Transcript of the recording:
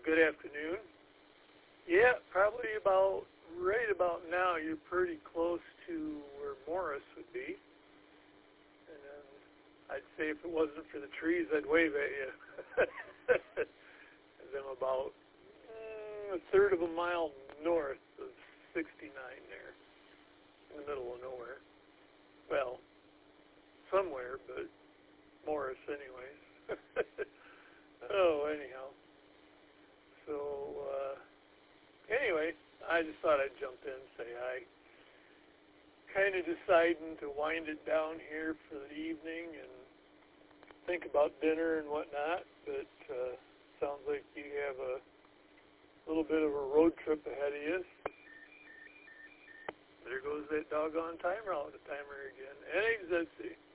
good afternoon. Yeah, probably right about now, you're pretty close to where Morris would be. And then I'd say if it wasn't for the trees, I'd wave at you. As I'm about a third of a mile north of 69 there, in the middle of nowhere. Well, somewhere, but Morris anyways. Oh, anyhow. So, anyway, I just thought I'd jump in and say hi. Kind of deciding to wind it down here for the evening and think about dinner and whatnot, but sounds like you have a little bit of a road trip ahead of you. There goes that doggone timer out, the timer again. Eggs, let's see.